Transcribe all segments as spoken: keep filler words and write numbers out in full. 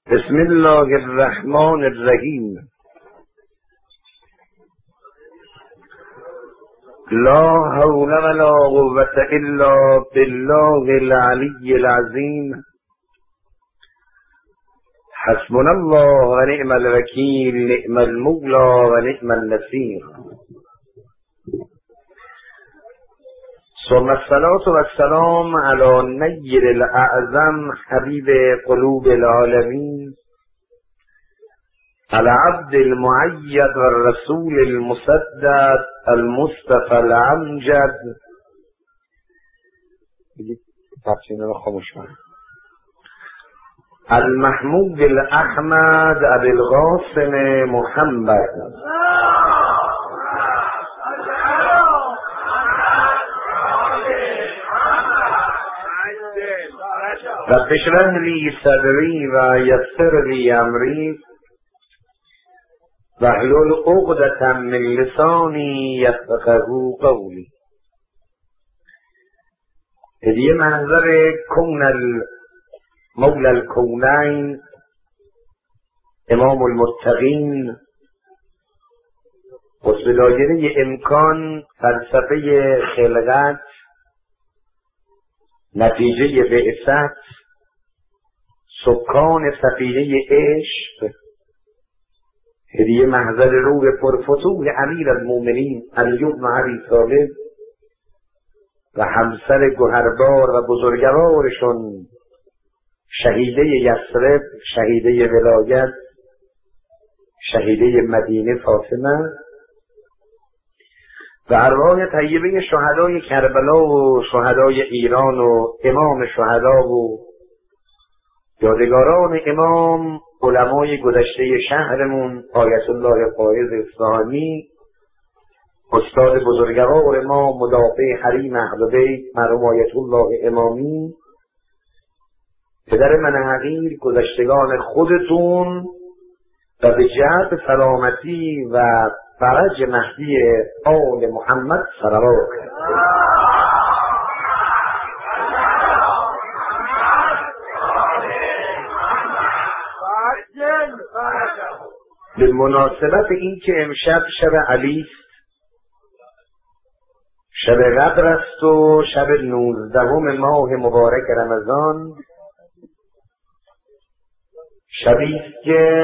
بسم الله الرحمن الرحیم. لا حول ولا قوة الا بالله العلی العظیم. حسبنا الله و نعم الوکیل، نعم المولا و نعم النصیر. ثم الصلاة والسلام على نیر الاعظم حبیب قلوب العالمین، على عبد المؤید والرسول المسدد المصطفى الامجد. تفسیر رو خاموش کن. المحمود الاحمد ابی القاسم محمد. رب اشرح لی صدری و یسر لی امری واحلل عقدة من لسانی یفقهوا قولی. هدیه محضر کون مولا الکونین، امام المتقین، قطب دایره امکان، فلسفه خلقت، نتیجه بعثت، سکان سفینه عشق. هدیه محضر روح پرفتوح امیر المؤمنین علی بن ابی طالب و همسر گوهربار و بزرگوارشون شهیده یثرب، شهیده ولایت، شهیده مدینه فاطمه، و ارواح طیبه شهدای کربلا و شهدای ایران و امام شهدا و یادگاران امام علمای گذشته شهرمون آیت الله فائز اصفهانی، استاد بزرگوار ما مدافع حریم اهل بیت مرحوم آیت الله امامی، پدر من حقیر، گذشتگان خودتون، و به جهت سلامتی و فرج مهدی آل محمد صلوات کنید. به مناسبت این که امشب شب علی است، شب قدر است و شب نوزدهم ماه مبارک رمضان، شبی است که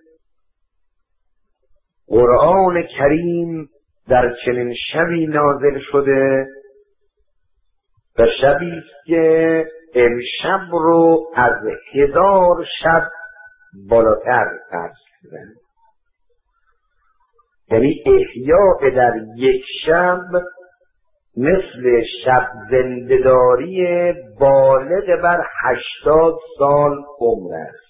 قرآن کریم در چنین شبی نازل شده و شبی است که امشب رو از هزار شب بالاتر فرض، یعنی احیاء در یک شب مثل شب زنده‌داری بالغ بر هشتاد سال عمر است.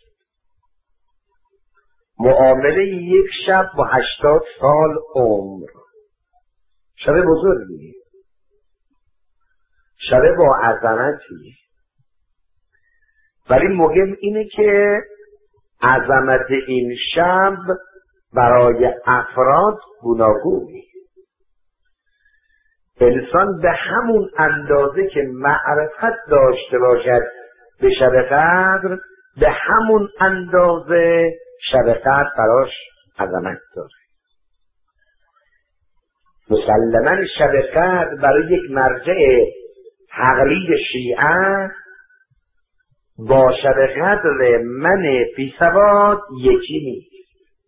معامله یک شب با هشتاد سال عمر، شب بزرگی، شب با عظمتی. ولی مهم اینه که عظمت این شب برای افراد گوناگونی. انسان به همون اندازه که معرفت داشته باشد به شب قدر، به همون اندازه شب قدر براش عظمت داره. مسلماً شب قدر برای یک مرجع تقلید شیعه با شب قدر من بی سواد یکی نیست.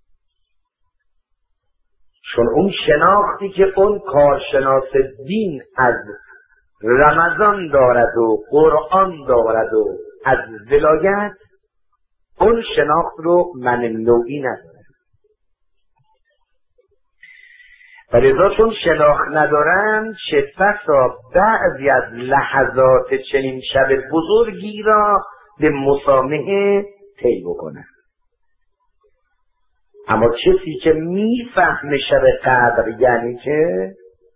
چون اون شناختی که اون کارشناس دین از رمضان دارد و قرآن دارد و از ولایت، اون شناخت رو من نوعی نداره. و لذا چون شناخت ندارن، چه بسا بعضی از لحظات چنین شب بزرگی را به مسامحه طی بکنن. اما کسی که میفهمه شب قدر یعنی که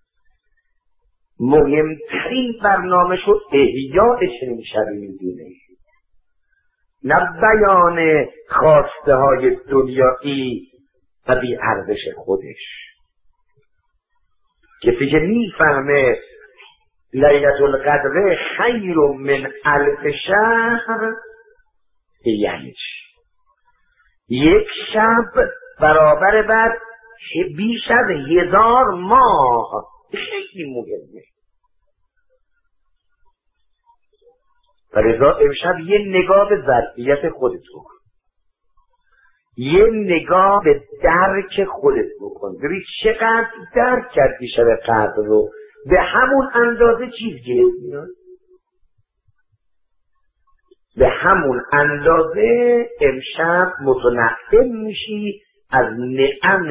مهمترین برنامه‌شو احیاء چنین شبی میدونه، نه بیان خواسته های دنیایی و بی ارزش خودش. کسی که میفهمه لیلة القدر خیر من الف شهر، یعنی چی؟ یک شب برابر بر بیش از هزار ماه. خیلی مهمه. و لذا امشب یه نگاه به ظرفیت خودت بکن، یه نگاه به درک خودت بکن. ببین چقدر درک کردی شب قدر رو، به همون اندازه چیز گرفت میاد، به همون اندازه امشب متنعم میشی از نعم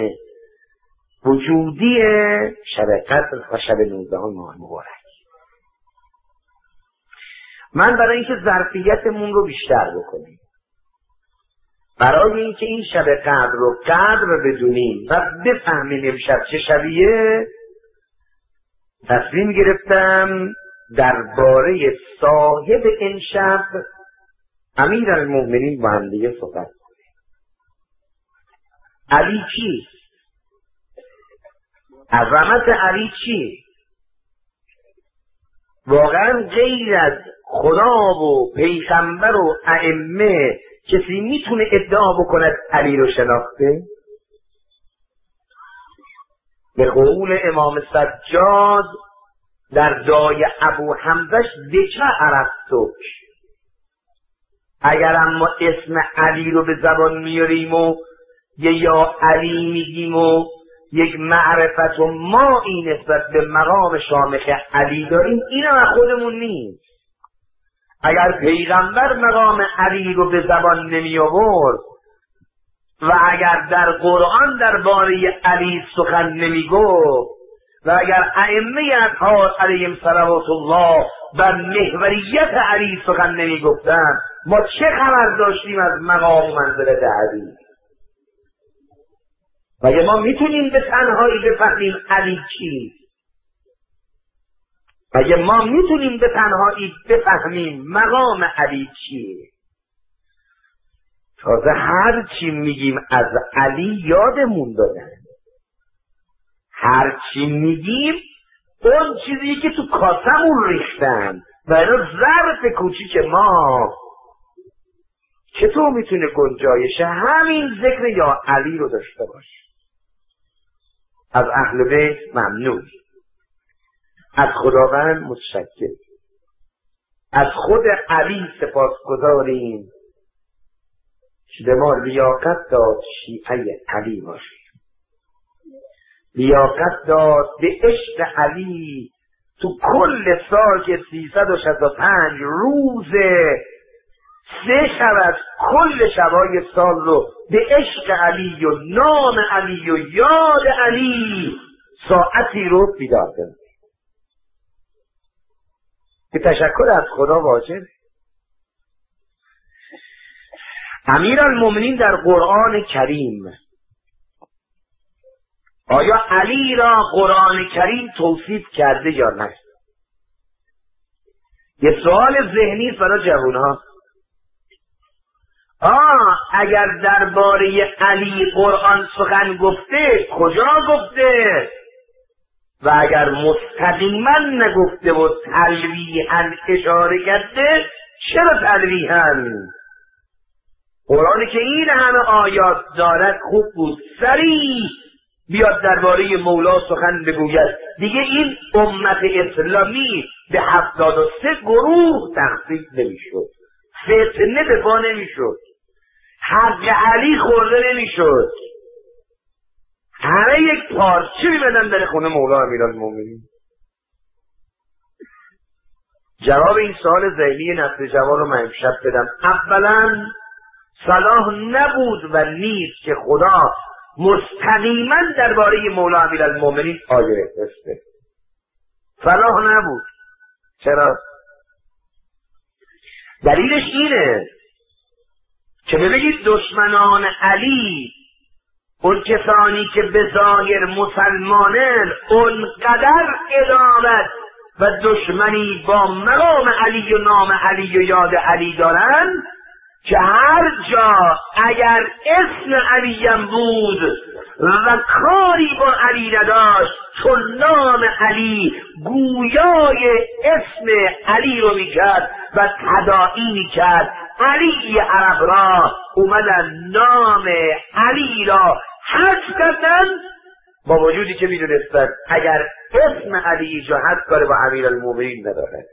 وجودی شب قدر و شب نوزدهم ماه مبارک. من برای اینکه ظرفیتمون رو بیشتر بکنیم، برای اینکه این شب قدر رو قدر بدونیم و بفهمیم امشب چه شبیه، تصمیم گرفتم درباره صاحب این شب امیرالمؤمنین با هم دیگه صحبت کنیم. علی چیست؟ عظمت علی چیست؟ واقعا غیر از خدا و پیغمبر و ائمه کسی میتونه ادعا بکند علی رو شناخته؟ به قول امام سجاد در دعای ابو حمزش بچه عرفتک، اگر اما اسم علی رو به زبان میاریم و یه یا علی میگیم و یک معرفت و ما این نسبت به مقام شامخ علی داریم، این هم خودمون نیست. اگر پیغمبر مقام علی رو به زبان نمی آورد و اگر در قرآن درباره علی سخن نمی گفت و اگر ائمه اطهار علیهم صلوات الله بر محوریت علی سخن نمی گفتن، ما چه خبر داشتیم از مقام و منزلت علی؟ مگه ما میتونیم به تنهایی بفهمیم علی چیست؟ مگه ما میتونیم به تنهایی بفهمیم مقام علی چیه؟ تازه هر چی میگیم از علی یادمون دادن، هر چی میگیم اون چیزی که تو کاسمون ریختن و اینا ظرف کوچیک ما چطور میتونه گنجایش همین ذکر یا علی رو داشته باشه؟ از اهل بیت ممنون، از خداوند متشکر، از خود علی سپاسگزاریم که به ما لیاقت داد شیعه علی باشیم، لیاقت داد به عشق علی تو کل سال که سیصد و شصت و پنج روز سه شب از کل شبای سال رو به عشق علی و نام علی و یاد علی ساعتی رو بیدار کنیم. به تشکر از خدا واجب. امیرالمؤمنین در قرآن کریم، آیا علی را قرآن کریم توصیف کرده یا نه؟ یه سوال ذهنی برای جوانها. آه اگر درباره علی قرآن سخن گفته کجا گفته؟ و اگر مستقیما نگفته و تلویحاً اشاره کرده چرا تلویحاً؟ قرآن که این همه آیات دارد خوب بود صریح بیاد درباره مولا سخن بگوید. دیگه این امت اسلامی به هفتاد و سه گروه تقسیم نمیشد، فتنه به پا نمیشد، حق علی خورده نمیشد، همه یک پارچه میبدن در خونه مولا امیرالمؤمنین. جواب این سوال ذهنی نسل جوان رو من امشب بدم. اولا صلاح نبود و نیست که خدا مستقیما درباره مولا امیرالمؤمنین آیه بفرسته. صلاح نبود. چرا؟ دلیلش اینه که ببینید دشمنان علی، اون کسانی که به ظاهر مسلمانن، اونقدر عداوت و دشمنی با مقام علی و نام علی و یاد علی دارن که هر جا اگر اسم علیم بود و کاری با علی نداشت چون نام علی گویای اسم علی رو میکرد و تداعی میکرد. علی عرب را اومدن نام علی را حذف کردن، با وجودی که میدونستن اگر اسم علی جهت کار با امیرالمومنین نداره.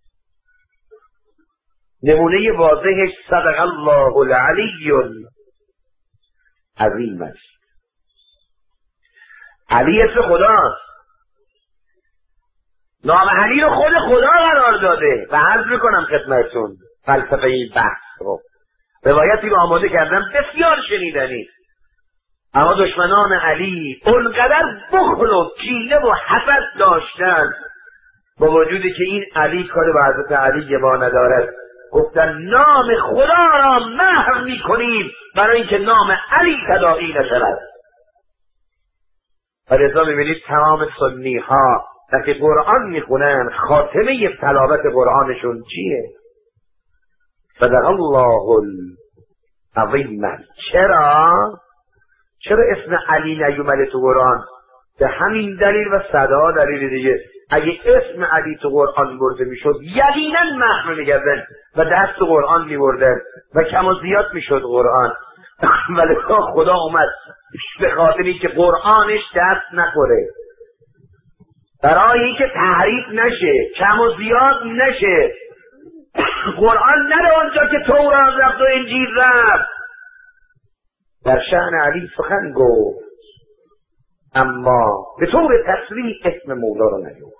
نمونه واضحش صدق الله العلی العظیم است. علی اسم خداست، نام علی رو خود خدا قرار داده و عرض میکنم خدمتتون فلسفه این بحث رو. روایتی رو آماده کردم بسیار شنیدنی، اما دشمنان علی اونقدر بخل و کینه و حسد داشتن، با وجودی که این علی کار با حضرت علی ما ندارد، گفتن نام خدا را محو میکنیم برای اینکه نام علی تداعی نشود. و لذا میبینید تمام سنی ها وقتی قرآن میخونن خاتمه تلاوت قرآنشون چیه؟ صدق الله العظیم. چرا؟ چرا اسم علی نیومده تو قرآن؟ به همین دلیل و صدا دلیل دیگه. اگه اسم علی تو قرآن برده میشد یقینا محو میگردن و دست تو قرآن میبردن و کم و زیاد میشد قرآن. ولی خدا اومد به خاطری که قرآنش دست نخوره، برای اینکه تحریف نشه، کم و زیاد نشه، قرآن نره اونجا که تورات رفت و انجیل رفت. در شأن علی سخن گفت اما به طور تصریح اسم مولا رو نیورد.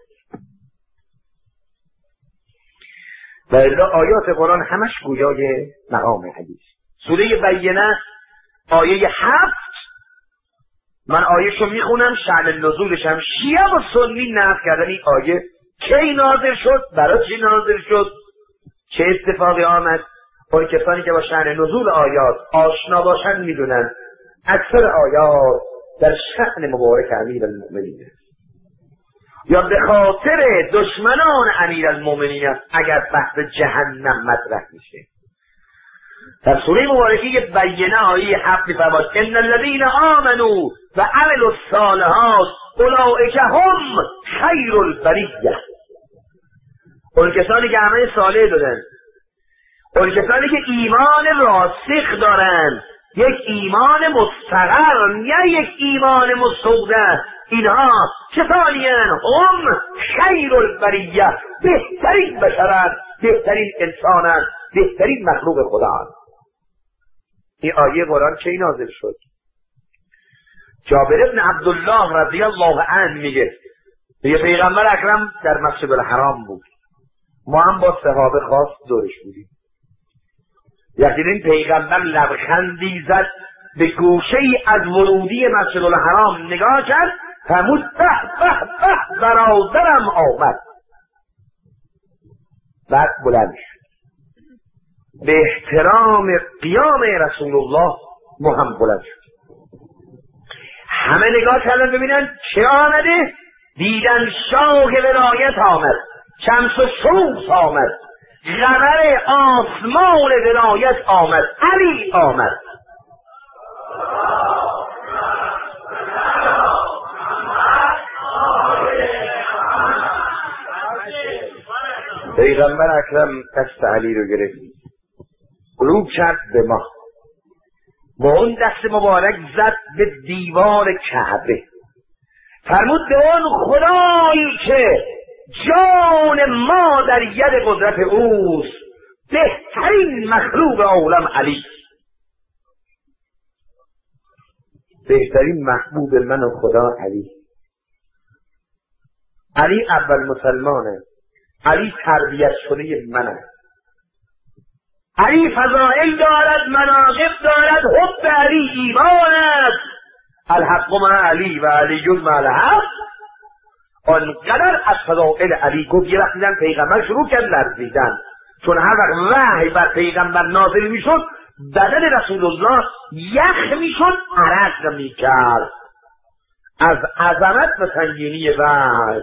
و الا آیات قرآن همش گویای مقام علی. سوره بینه آیه هفت، من آیهشو میخونم، شأن نزولش هم شیعه و سنی نقل کردن این آیه کی نازل شد، برای چی نازل شد، چه اتفاقی آمد. اون کسانی که با شأن نزول آیات آشنا باشن میدونن اکثر آیات در شأن مبارک امیرالمومنین است یا به خاطر دشمنان امیرالمومنین است اگر بحث جهنم مطرح میشه. در سوره مبارکه بینه آیه هفت می‌فرماید ان الذین آمنوا و عملوا الصالحات اولئک هم خیر البریه. اون کسانی که عمل صالح دادن، اون کسانی که ایمان راسخ دارن، یک ایمان مستقر نه یک ایمان مستودع، اینها کسانی هستند هم خیر البریه، بهترین بشرند، بهترین انسانند، بهترین مخلوق خدااند. این آیه قرآن کی نازل شد؟ جابر بن عبدالله رضی الله عنه میگه یه پیغمبر اکرم در مسجد الحرام بود، ما هم با صحابه خاص دورش بودیم. یقینا این پیغمبر لبخندی زد، به گوشه ای از ورودی مسجد الحرام نگاه کرد، فرمود به به به برادرم آمد. بعد بلند شد به احترام قیام رسول الله ما هم بلند شد. همه نگاه کردن ببینن چه آمده، دیدن شاه ولایت آمد، شمس و شمس آمد، قمر آسمان ولایت آمد، علی آمد. پیغمبر اکرم دست علی رو گرفت، رو کرد به ما، با اون دست مبارک زد به دیوار کعبه، فرمود به اون خدایی که جان ما در ید قدرت اوست، بهترین مخلوق عالم علی، بهترین محبوب من و خدا علی. علی اول مسلمانه، علی تربیت شده منه، علی فضائل دارد، مناقب دارد، حب علی ایمان است، الحق مع علی و علی مع الحق. آنقدر از فضائل علی گفت یه وقت دیدن پیغمبر شروع کرد لرزیدن، چون هر وقت وحی بر پیغمبر نازل میشد بدن رسول الله یخ میشد، عرق میکرد از عظمت و سنگینی وحی.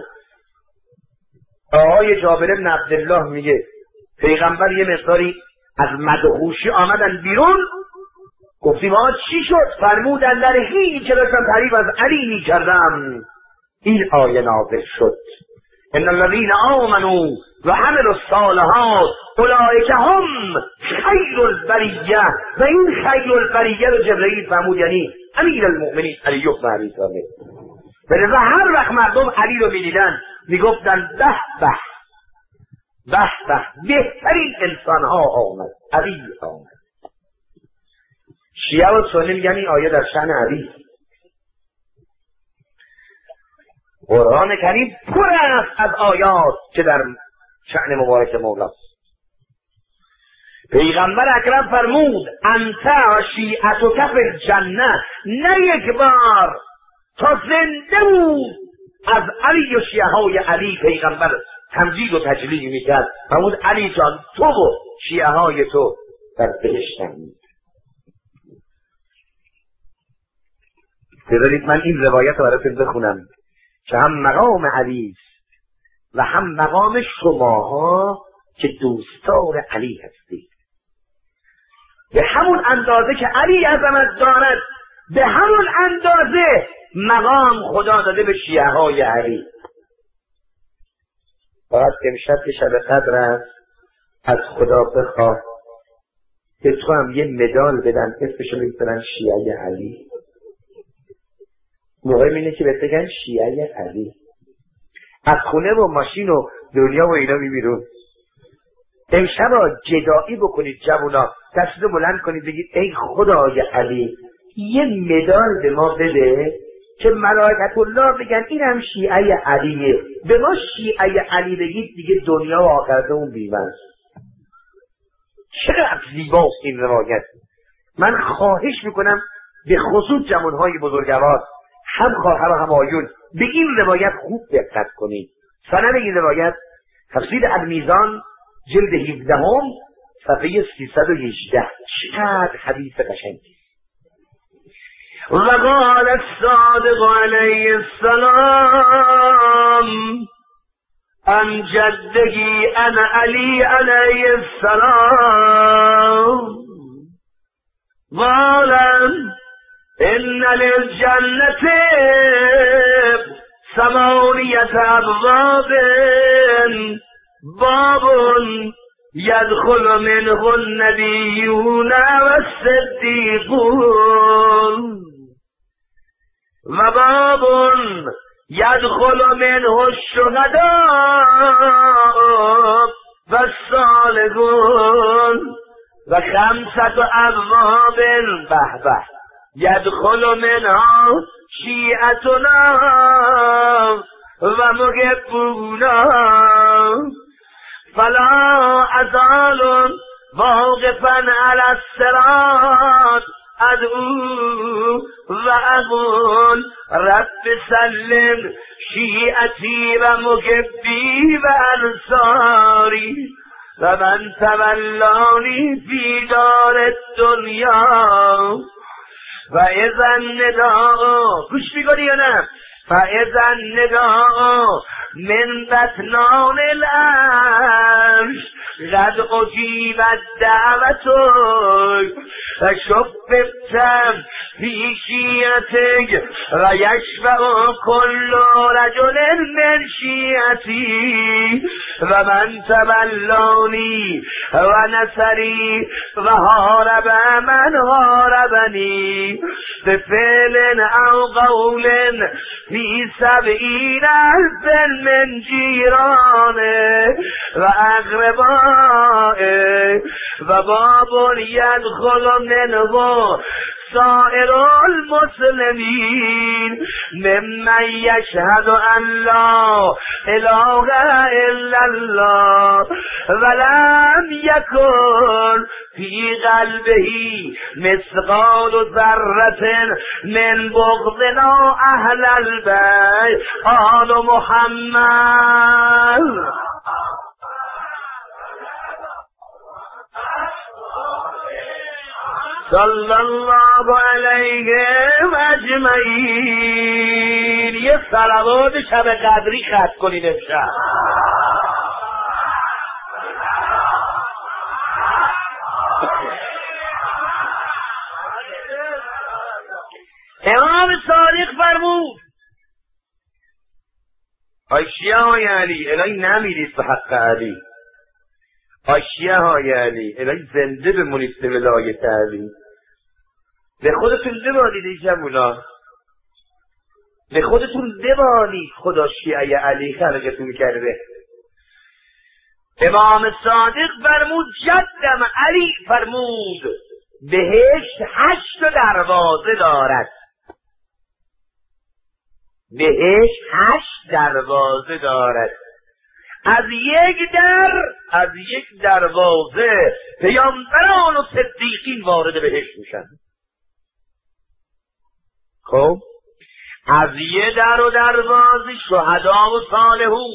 آقای جابر بن عبدالله میگه پیغمبر یه مقداری از مدهوشی آمدن بیرون، گفتیم آقا چی شد؟ فرمودن در حینی که داشتم تعریف از علی می کردم این آیه نازل شد ان الذین آمنوا و عملوا الصالحات اولئک هم خیر البریه. و این خیر البریه رو جبرئیل فرمود، یعنی امیر المؤمنین علی بن ابی طالب. و هر وقت مردم علی رو میدیدن میگفتن به به به به، بهترین انسان ها آمد، علی آمد. شیعه و سنی میگن این آیه در شأن علی. قرآن کریم پر است از آیات که در شأن مبارک مولاست. پیغمبر اکرم فرمود انت شیعتک فی الجنه، نه یک بار تا زنده بود از علی و شیعه های علی پیغمبر تمجید و تجلیل میکرد. فرمود علی جان تو و شیعه های تو در بهشتند. بذارید من این روایت رو براتون بخونم که هم مقام علی است و هم مقام شماها که دوستار علی هستید. به همون اندازه که علی عظمت دارد به همون اندازه مقام خدا داده به شیعه های علی. فقط امشب که شب قدر است از خدا بخواه که تو هم یه مدال بدن اسمشو بگذارن شیعه علی. مهم اینه که بهت بگن شیعه علی. از خونه و ماشین و دنیا و اینا میبیرون. امشب جدایی بکنید جوونا، دستتو بلند کنید بگید ای خدای علی یه مدال به ما بده که ملائکت الله بگن اینم شیعه علیه. به ما شیعه علی بگید دیگه دنیا و آخرت اون بیمه. چقدر زیباست این روایت. من خواهش میکنم به خصوص جوانهای بزرگوار، هم خواهر و هم آیون، به این روایت خوب دقت کنید. سند این روایت تفسیر المیزان جلد هفده هم صفحه سیصد و هجده. چقدر حدیث قشنگی. و قال الصادق علیه السلام ان جدگی انا علی علیه السلام قال ان للجنة ثمانیة ابواب باب يدخل منه النبيون والصديقون و باب يدخل منه الشهداء والصالحون و خمسة ابواب به به يدخل منها شیعتنا و محبونا فلا ازال واقفا على الصراط ادعو و اقول رب سلم شیعتی و محبی و انصاری و من تولانی فی دار الدنیا و اذن نداء گوش میکنی یا نه فاذا نداء من بطنان العرش قد اجیبت دعوتک و شفقتم فی شیعتک و یشفع کل رجل من شیعتی و من تولانی و نصری و حارب من حاربنی بفعل او قول فی سبعین الف من جیرانه و اقربائه و باب یدخل منه سائر المسلمین ممن یشهد ان لا اله الا الله ولم یکن فی قلبه مثقال ذره من بغضنا اهل البیت آل محمد صلی الله علیهم اجمعین. یه صلوات شب قدری ختم کنید امشب. امام صادق فرمود ای شیعه های علی الهی نمیرید به حق علی، ای شیعه های علی الهی زنده بمونید به ولایت علی. به خودتون ببالید ای جوونا، به خودتون ببالید خدا شیعه علی خلقتون کرده. امام صادق فرمود جدم علی فرمود بهشت هشت دروازه دارد، بهشت هشت دروازه دارد، از یک در از یک دروازه پیامبران و صدیقین وارد بهشت میشن. خب از یه در و دروازه شهدا و صالحون،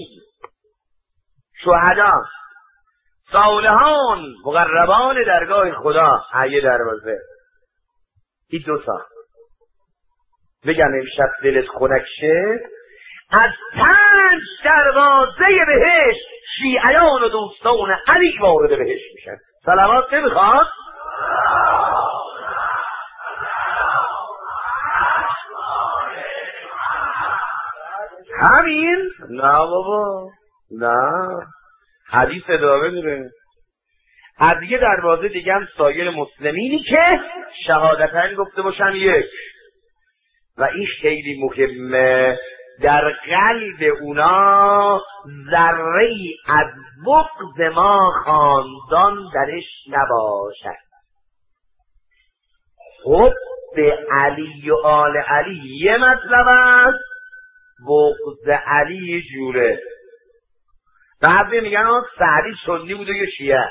شهدا صالحان مقربان درگاه خدا یه دروازه، این دو تا بگم امشب دلت خنک شه. از پنج دروازه بهشت شیعیان و دوستان علی وارد بهشت میشن. صلوات نمیخواد؟ همین؟ نه بابا نه، حدیث ادامه داره. از یه دروازه دیگه هم سایر مسلمینی که شهادتن گفته باشن یک، و این خیلی مهمه، در قلب اونا ذره‌ای از بغض ما خاندان درش نباشد. خب به علی و آل علی یه مطلب است، بغض علی یه جوره. بعضی میگن آن سعدی سنی بوده یه شیعه،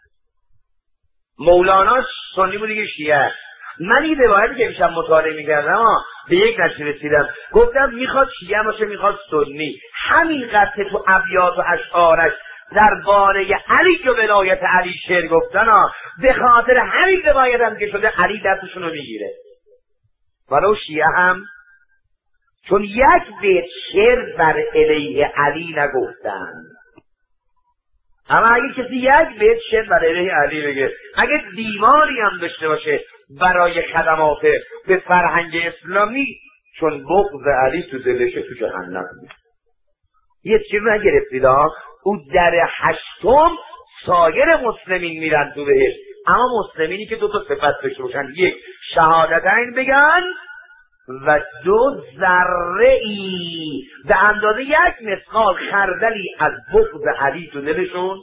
مولانا سنی بوده یه شیعه. من این روایتی که میشم مطالعه میکردم به یک نتیجه رسیدم، گفتم میخواد شیعه باشه میخواد سنی، همین قطعه تو ابیات و اشعارش درباره علی و ولایت علی شعر گفتن ها، به خاطر همین روایت هم که شده علی دستشون رو میگیره. ولو شیعه هم چون یک بیت شعر بر علیه علی نگفتن، اما اگه کسی یک بیت شعر بر علیه علی بگه، اگه دیواری هم داشته باشه برای خدمات به فرهنگ اسلامی، چون بغض علی تو دلشه تو جهنم. یه چیز نگرفتید ها، او در هشتم سایر مسلمین میرن تو بهشت، اما مسلمینی که دو تا صفت داشته باشن، یک شهادتین بگن و دو ذره ای به اندازه یک مثقال خردلی از بغض علی تو دلشون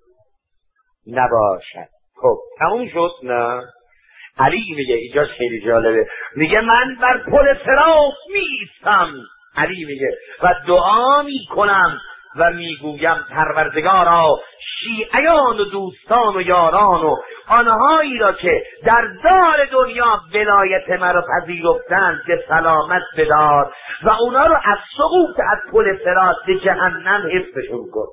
نباشد. خب تموم شد؟ نه. علی میگه اینجاش خیلی جالبه، میگه من بر پل صراط میستم، علی میگه و دعا میکنم و میگویم پروردگارا شیعیان و دوستان و یاران و آنهایی را که در دار دنیا ولایت مرا پذیرفتند به سلامت بدار و اونا رو از سقوط از پل صراط به جهنم حفظشون کن.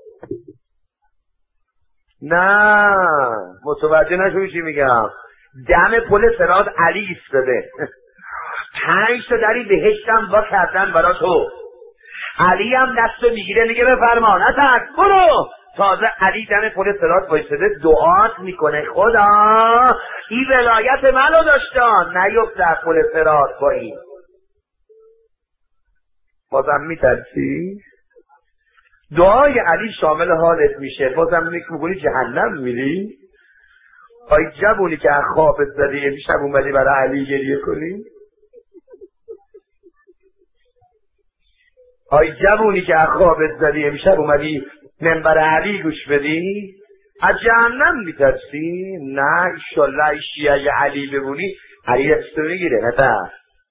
نه متوجه نشوی چی میگم. دم پل صراط علی ایستاده، پنج تا دری بهشتم با کردن برا تو، علی هم دستو میگیره میگه بفرما نترس برو. تازه علی دم پل صراط وایساده دعات میکنه خدا این ولایت منو داشتان نیفت در پل صراط با این. بازم میترسی؟ دعای علی شامل حالت میشه، بازم میکنی جهنم میری؟ آی جوونی که از خوابت زدی امشب اومدی برای علی گریه کنی؟ آی جوونی که از خوابت زدی امشب اومدی منبر علی گوش بدی؟ از جهنم میترسی؟ نه ایشالله شیعه علی بمونی علی دستو میگیره. نه تا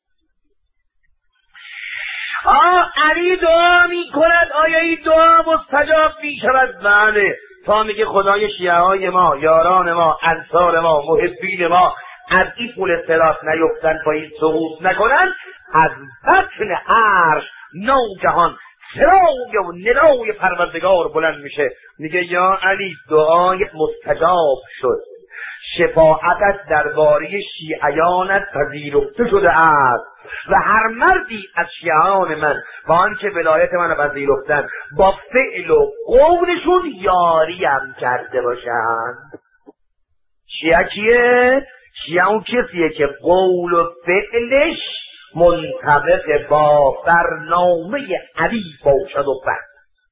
آه علی دعا میکند، آیا این دعا مستجاب میشود؟ بله. تا میگه خدای شیعه های ما، یاران ما، انصار ما، محبین ما از این پول صراط نیفتن، با این سقوط نکنن، از بطن عرش ناگهان سرای و ندای پروردگار بلند میشه، میگه یا علی دعای مستجاب شد، شفاعتت درباره شیعیانت پذیرفته شده است و هر مردی از شیعیان من با آنکه ولایت من پذیرفتن با فعل و قولشون یاری هم کرده باشند. شیعه کیه؟ شیعه اون کسیه که قول و فعلش منطبق با برنامه علی باشد و بس.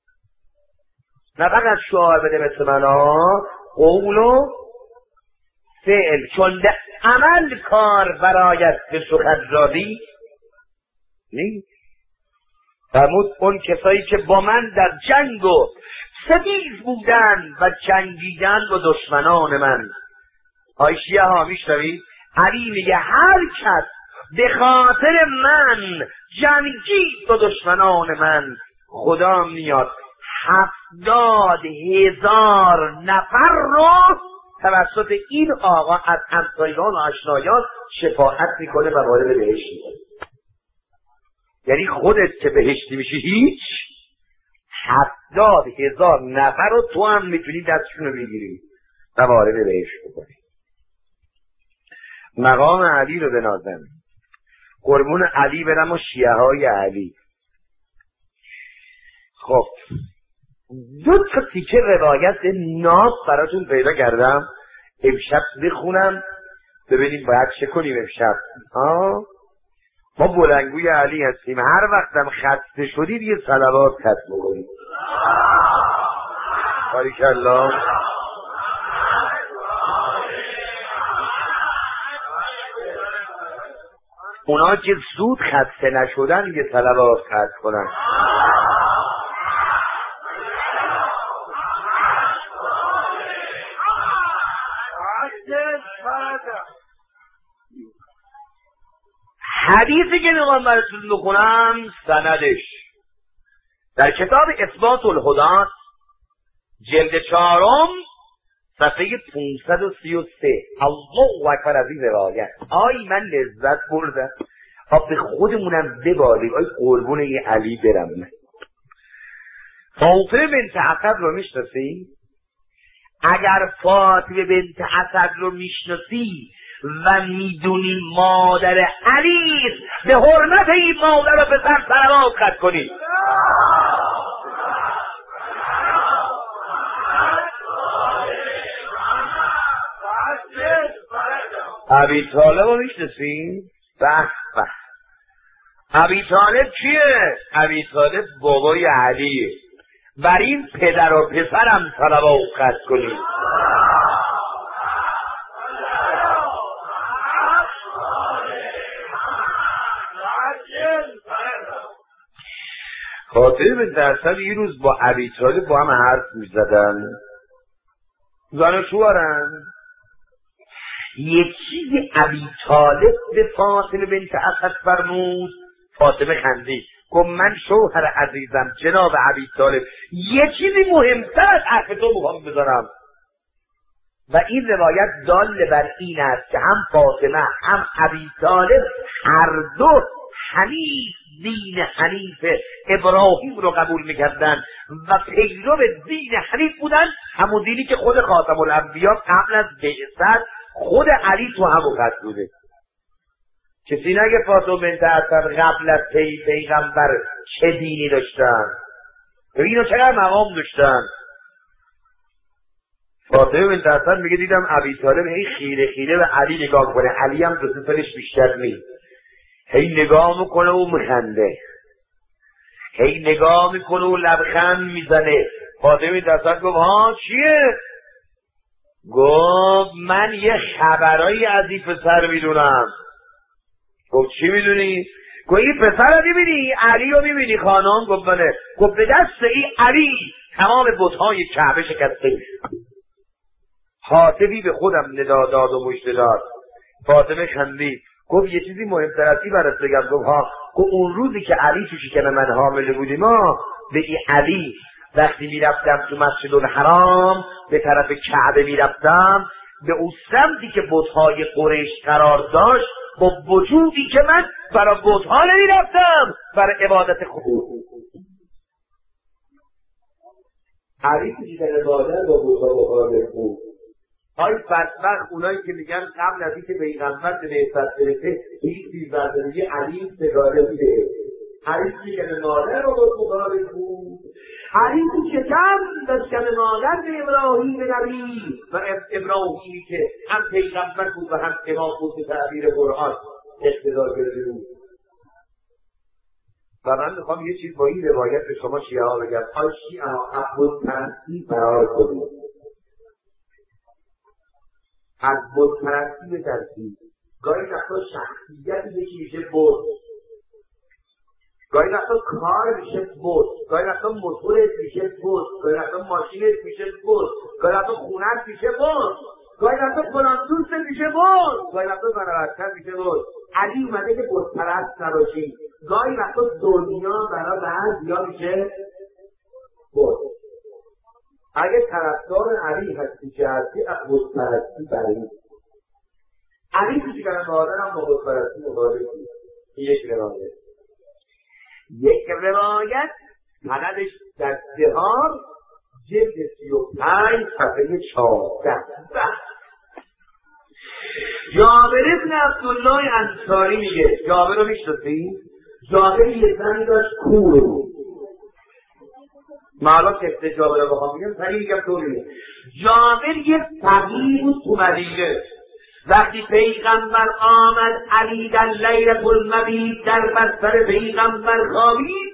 نه فقط شعار بده مثل من ها، قول و فعل، چون به عمل کار برایت به سخن زادی نیست. فرمود اون کسایی که با من در جنگ و ستیز بودن و جنگیدن با دشمنان من. آی شیعه ها میشنوید؟ علی میگه هر کس به خاطر من جنگید با دشمنان من، خدا میاد هفتاد هزار نفر رو توسط این آقا از همسایگان و آشنایان شفاعت میکنه و وارد بهشت میکنه. یعنی خودت که بهشتی میشی هیچ، هفتاد هزار نفر رو تو هم میتونی دستشون رو بگیری و وارد بهشت بکنی. مقام علی رو بنازم، قربون علی برم و شیعه های علی. خب دو تا تیکه روایت ناز براتون پیدا کردم، امشب بخونم ببینیم باید چه کنیم امشب. آه ما بلنگوی علی هستیم، هر وقتم خسته شدید یه صلوات ختم کنید. باریکالله. اونا که زود خسته نشدن یه صلوات ختم کنن. حدیثی که میخوام براتون بخونم سندش در کتاب اثبات الهدات جلد چهارم صفحه پانصد و سی و سه. الله اکبر از این روایت. آی من لذت بردم. آب به خودمونم ببالیم. آی قربون یه علی برم. من فاطمه بنت اسد رو میشناسی؟ اگر فاطمه بنت اسد رو میشناسی و میدونی مادر علی به حرمت این مادر رو به سر صلوات ختم کنی. ابی طالب رو میشناسی؟ به به. ابی طالب کیه؟ ابی طالب بابای علیه. بر این پدر و پسرم صلوات ختم کنی. فاطمه بنت اسد یه روز با ابی طالب با هم حرف میزدن، زن و شوهرن. یکی ابی طالب به فاطمه بنت اسد فرمود. فاطمه خندید گفت من شوهر عزیزم جناب ابی طالب یه چیزی مهمتر از حرف تو میخوام بذارم. و این روایت دال بر این است که هم فاطمه هم ابی طالب هر دو حنیف دین حنیف ابراهیم رو قبول میکردن و پیرو دین حنیف بودن، همون دینی که خود خاتم الانبیا قبل از بعثت خود علی تو همون خط بوده. کسی نگه فاطمه بنت اسد قبل از پی پیغمبر چه دینی داشتن، اینو چقدر مقام داشتن. فاطمه بنت اسد میگه دیدم ابی طالب هی خیره خیره به علی نگاه کنه، علی هم دو سه سالش بیشتر نیست، هی نگاه میکنه و میخنده، هی نگاه میکنه و لبخند میزنه. فاطمه بنت اسد گفت ها چیه؟ گفت من یه خبرایی از این پسر میدونم. گفت چی میدونی؟ گفت این پسر رو میبینی؟ علی رو میبینی خانم؟ گفت بله. گفت به دست این علی تمام بت‌های کعبه شکسته میشه. حاطبی به خودم ندا داد و مژده داد. فاطمه خندید گفت یه چیزی مهمتر از این برات بگم. گفت ها. گفت اون روزی که علی تو شکم من حامله بودیم ما به این علی وقتی میرفتم تو مسجد الحرام به طرف کعبه میرفتم به اون سمتی که بت‌های قریش قرار داشت با وجودی که من برای بت‌ها نمیرفتم برای عبادت خود. علی تو شکم مادر با بت‌ها مخالف بود. های بدبخت اونایی که میگن قبل از اینکه پیغمبر به بعثت برسه هیچ چیز برداری علی سگاله بوده. علی تو شکم مادر رو با مخالف بود. علی تو شکم در شکم مادر به ابراهیم نبی و ابراهیمی که هم پیغمبر بود و هم امام بود به تعبیر قرآن اقتدار کرده بود. و من میخوام یه چیز با این روایت به شما شیعه ها بگم. آی شیعه ها از بت پرستی فرار کنید، از بت پرستی بترسید. گاهی وقتا شخصیت یکی میشه بت، گاهی وقتا کار میشه بت، گاهی وقتا موتورت میشه بت، گاهی وقتا ماشینت میشه بت، گاهی وقتا خونت میشه بت، گاهی وقتا فلان دوست میشه بت، گاهی وقتا برادرت میشه بت. علی اومده که بت پرست نباشی. گاهی وقتا دنیا برای بعضیا میشه بت. اگه طرفدار علی هستی که هستی از بت پرستی برید. علی کسی کنم مادر هم با بت پرستی مخالفه. یک روایت یک روایت مددش در دهار جلد سی و پنج صفحه چهارده. جابر ابن عبدالله انصاری میگه، جابر رو میشناسی؟ جابر یه زنی داشت کور بود. معلا کسته جابر رو بخوام میگم سریع میگم طوری. جابر یه فقیر بود تو مدینه. وقتی پیغمبر آمد علی در لیلة المبیت در بستر پیغمبر خوابید.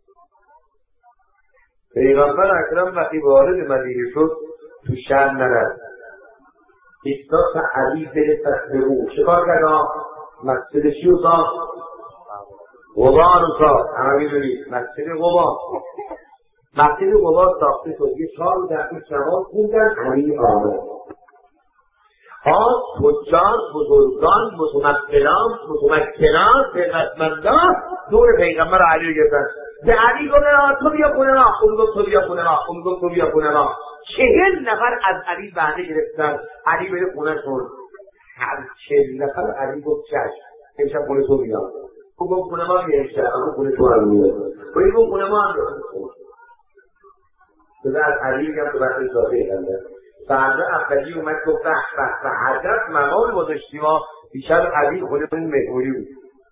پیغمبر اکرم وقتی وارد مدینه شد تو شهر نرفت، ایستاد تا علی بره تخت او. چه کار کرد؟ مسجد چی رو ساخت؟ قبا رو ساخت. همه میدونید مسجد قبا. مسجد قبا ساخته شد. یه چهار در این شما خوندن علی آمد. آن تجار، بزرگان، متمکنان، متمکنان، ثروتمندان دور پیغمبر علی رو گرفتن. به علی گفت تو بیا خونه ما، اون گفت تو بیا خونه ما، اون گفت تو بیا خونه ما. چهل نفر از علی وعده گرفتن علی بره خونه شد. هر چهل نفر علی گفت چشم امشب خونه تو میام. او گفت خونه ما میام امشب، اما خونه تو هم میام. و این گفت خونه ما هم میام. بذار از علی میگم تو وقتی اضافه کنده. فردا افتادی اومد گفت به به به حضرت مقام گذاشتیم ها. بیشتر علی خودمون مهموری بود.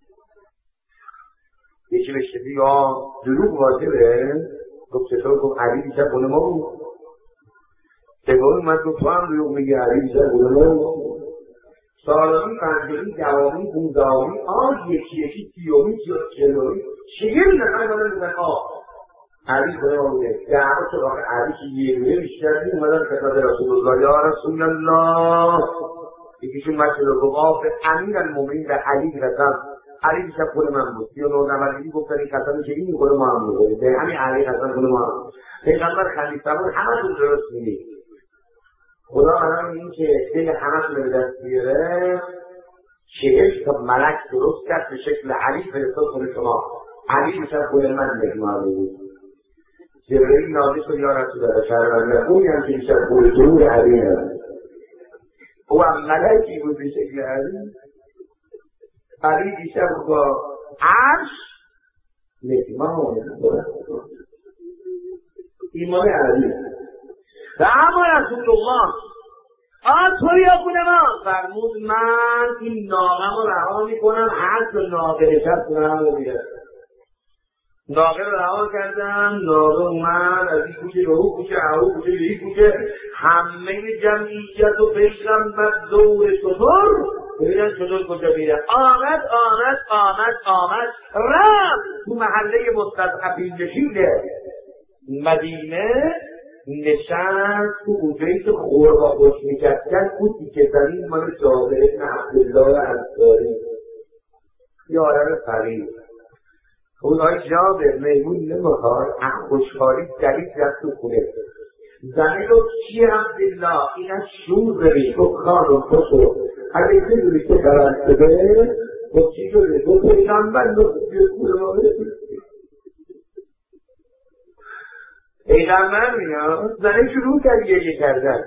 یکی بهش کسی یا دروغ واجبه؟ گفت چطور؟ گفت علی بیشتر خونه ما بود. سگاه اومد گفت تو هم دروغ میگه علی بیشتر خونه ما بود. سالمی، پنجمی، دوامی، بوندامی، آن یکی یکی تیومی، چلومی، چهل نفر مادر بودن آه علی خونه ما بوده. دعوا شد آخه علی که یه رویه بیشتر نیم اومدن خدمت رسول الله. یا رسول الله، یکیشون مسئله رو گفت آفه امیر المومنین به علی قسم علی بیشتر خونه من بود. یا نو نمردی گفتن این قسمی که این خونه ما هم بوده، به همین علی قسم خونه ما هم بود. پیغمبر خلیفه بود، همه تون درست میگه. خدا منم این که دل همه تون به دست بیاره، چهل تا ملک درست کرد به شکل علی فرستاد خونه شما. علی بیشتر خونه من مهمان بود. جبرئیل نازل شد یا رسول الله شهروند اونی هم که بیشتر خونه دور علی نمید. او هم ملکی بود به شکل علی. علی بیشتر با عرش مهمان ایمان علی. و اما رسول الله آن توی خونه ما فرمود من این ناغم رو رها میکنم، هر تا ناغه نشست کنم رو میرسم. ناغه رو رها کردم، ناغه اومد از این کوچه به او کوچه، او کوچه به این کوچه، همه جمعیت و پیغمبر دور شطور ببینن شطور کجا میرن. آمد آمد آمد آمد رفت تو محله مستضعفین نشین مدینه، نشست تو اونجایی که خور با خوش میکردن کسی که زمین مال جابر ابن عبدالله انصاری یارم فقیر. اونهای جابر میمون نمیخواد از خوشحالی دلیل رفت تو خونه. زنه گفت چی عبدالله این از شور بری؟ گفت خانم خوشو اگه بدونی که برند شده گفت چی شده؟ گفت پیغمبر نخواد بیاد خونه ما برسید. پیغمبر میاد زنه شروع کرد گریه کردن.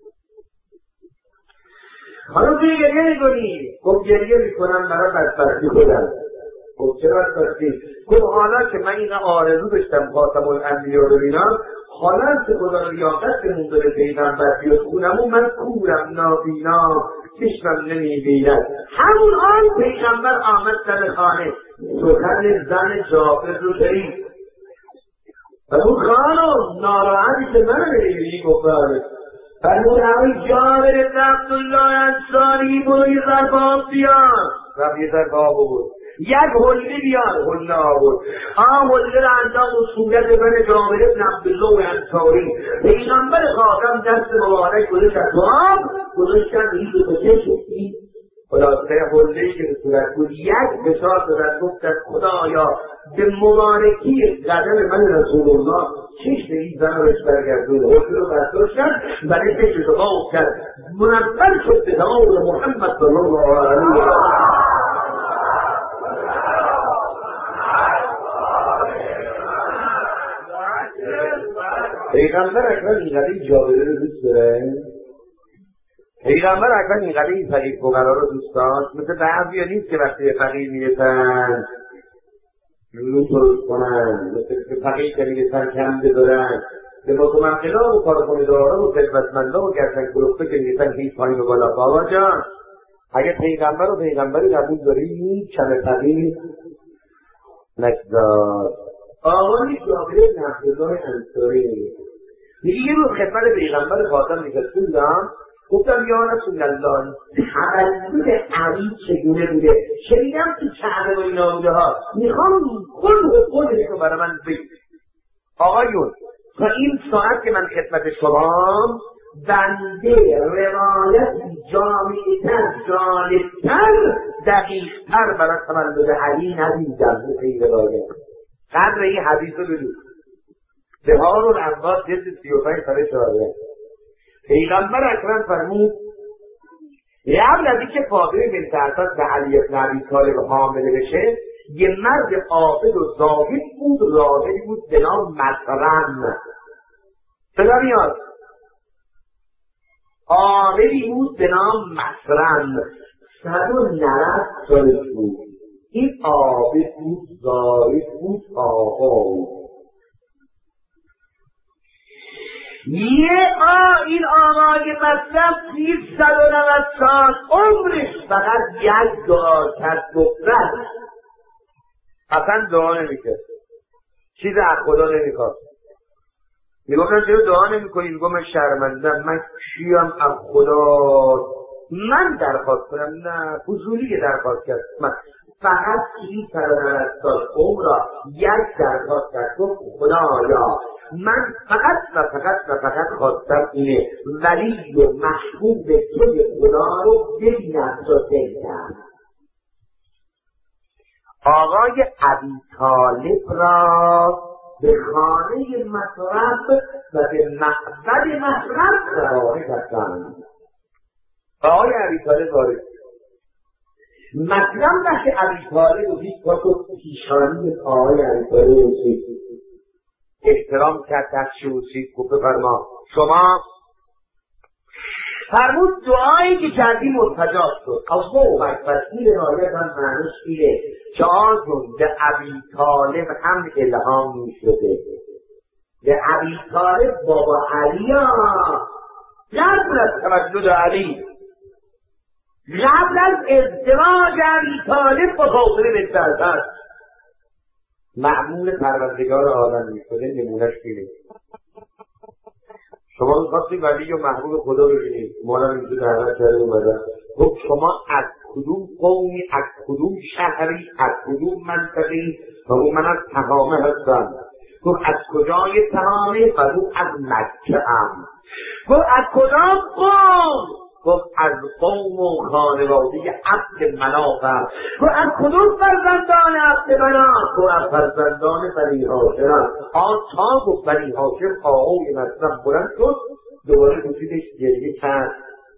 حالا توی گریه میکنی؟ گفت گریه میکنم برای بدبختی خودم. گفت چرا بدبختی؟ گفت حالا که من این آرزو داشتم خاتم الانبیا رو ببینم، حالا که خدا لیاقت بهمون داره پیغمبر بیاد خونمون، من کورم نابینا چشمم نمیبیند. همون آن پیغمبر آمد در خانه، سخن زن جابر رو شنید. و اون خانم ناراحتی که من نمیبینی گفت بله. فرمود اوی جابر ابن عبدالله انصاری برو یه ظرف آب بیار. رفت یه ظرف آب بود. یک حله بیار، حله آورد. آن حله را انداخت و صورت بن جابر بن عبدالله انصاری. پیغمبر خاتم دست مبارک گذاشت از آب، گذاشتن این دو تا چشمی خلاصه حله‌ای که به صورت بود یک بشار دادن، گفتن خدایا به مبارکی قدم من رسول الله چشم این زن رو بهش برگردون. حلقه رو برداشتن برای چشم رو باز کرد، منور شد به تمام محمد صلی الله علیه و سلم. پیغمبر اکرم اینقدر جابره رو دوست داره. پیغمبر اکرم اینقدر فقیر فقرا رو دوست داشت. مثل بعضیا نیست که وقتی به فقیر میرسن لوت درست کنن، مثل فقیر که میرسن کم بدارن، به متمکنا و کارکنه‌دارا و خدمتمندا و گردن کلفته که میرسن هیچ پایین و بالا. بابا جان اگه پیغمبر و پیغمبری قبول داری کم فقیر نگذار. آقای جابر بن عبدالله انصاری میگه یه روز خدمت پیغمبر خاتم نشستم، گفتم یا رسول الله تولد علی چگونه بوده؟ شنیدم تو کعبه و اینا بوده ها، میخوام کل و کلش رو برای من بگید. آقایون تا این ساعت که من خدمت شما بنده روایت جامعتر جالبتر دقیقتر برای تولد علی ندیدم. به این روایت قدر این حدیث رو بدید. بهار و الانبار جلد سی و پنج صفحه چهارده. پیغمبر اکرم فرمود قبل از اینکه فاطمه بنت اسد به علی بن ابی طالب حامله بشه یه مرد عابد و زاهد بود، راهبی بود به نام مسرن. صدا میاد؟ عابدی بود به نام مسرن. صد و نود سالش بود. این عابد بود، زاهد بود، آقا بود. یه آ این آقای مصرف توی صد و نود سال عمرش فقط یک دعا کرد دختر، اصلا دعا نمیکرد، چیز از خدا نمیخواست. میگفتن چرا دعا نمیکنی؟ میگو من شرمندم، من کیم از خدا من درخواست کنم؟ نه فضولی که درخواست کرد. من فقط توی صد و نود سال عمر یک درخواست کرد، گفت خدایا من فقط و فقط و فقط خواستم اینه ولی و محبوب توی خدا رو ببینم تا دلم. آقای ابی طالب را به خانه مصرف و به معبد مصرف روانه کردند. آقای ابی طالب وارد مصرف وقت ابی طالب و هیچ پاک و پیشانی آقای ابی طالب رسید، احترام کرد، دستش بوسید، گفت بفرما شما. فرمود دعایی که کردی مرتجاب شد. الله اکبر. این روایت هم معنیش اینه که آنون به ابی طالب هم الهام می شده. به ابی طالب بابا علی ها قبل از تولد علی، قبل از ازدواج ابی طالب با فاطمه بنت اسد معمول پروردگار عالم می‌شده. نمونهش اینه. شما می‌خواستید ولی و محبوب خدا ببینید، مولانا اینجا دعوت کرده اومدن گفت شما از کدوم قومی، از کدوم شهری، از کدوم منطقه‌ای؟ و من از تهامه هستم. گفت از کجای تهامه؟ فرمود از مکه ام. گفت از کدام قوم؟ گفت از قوم و خانواده عبد منافم. گفت از کدوم فرزندان عبد مناف؟ گفت از فرزندان بنی هاشم. آن تا گفت بنی هاشم آقای مصرف بلند شد، دوباره گوشیدش گریه کرد.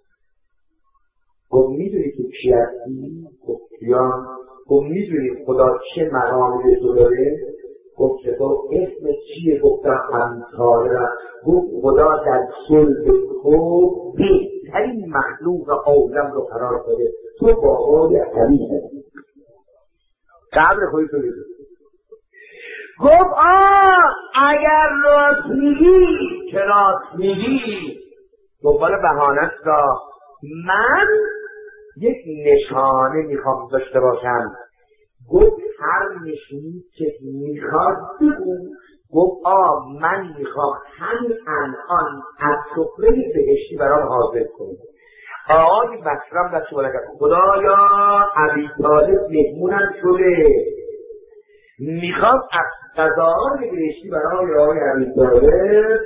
گفت میدونی که کی هستی؟ گفت کیام؟ گفت میدونی خدا چه مقامی به تو داره؟ گفت که تو اسم چیه؟ گفتم همسالم. گفت خدا در صلب تو بهترین مخلوق عالم رو قرار داده، تو بابای علی هستی. قبر خودی تو بیدون. گفت آه اگر راست میگی که راست میگی، دنبال بهانه را من یک نشانه میخوام داشته باشم. گفت هر نشونی که میخواد بگو. گفت آه من میخوام همین الان از سفره بهشتی برام حاضر کنم. آقای مکرم در شما نگرد خدایا ابی طالب مهمونم شده، میخوام از غذاهای بهشتی برای آقای ابی طالب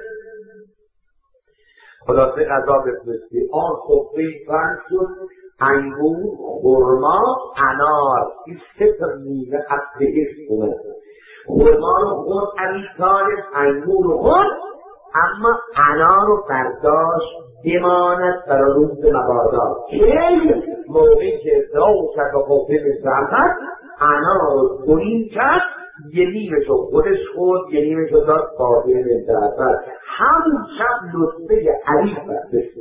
خلاصه غذا بفرستی. آن صفحه بند شد، انگور، خرما، انار، این سه تا میوه از بهشت اومد. خرما رو خورد ابی طالب، انگور رو خورد، اما انار رو برداشت بماند برای روز مبادا. که موقعی که ادعا کرد و قوه زحمت انار رو دونین کرد، یه نیمش رو خودش خورد، یه نیمش رو داد فاطمه زحمت. همون شب لطفه علی برداشت.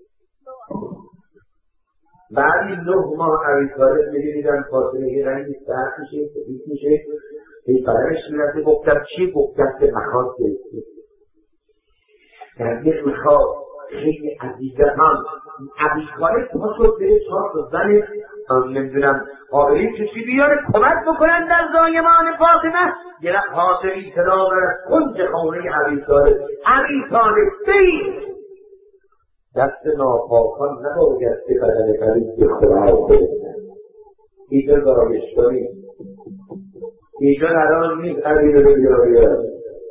بعد این نه ماه ابی طالب میگه دیدم فاطمه یه رنگی سرد میشه، سفید میشه، این برایش میرسه. گفتم چی؟ گفتم که مخواست گرفته در یک میخواد خیلی عزیزه هم ابی طالب پا شد بره چهار تا زن نمیدونم قابلی کشی بیاره کمک بکنن در زایمان فاطمه. یه رفت حاضری صدا برد کنج خانه ابی طالب، ابی طالب بید دست ناپاکان نباید که بدن قریب خدا برسن. اینجا دارایش کنیم، اینجا نران نیست علی رو بگیر بیاد.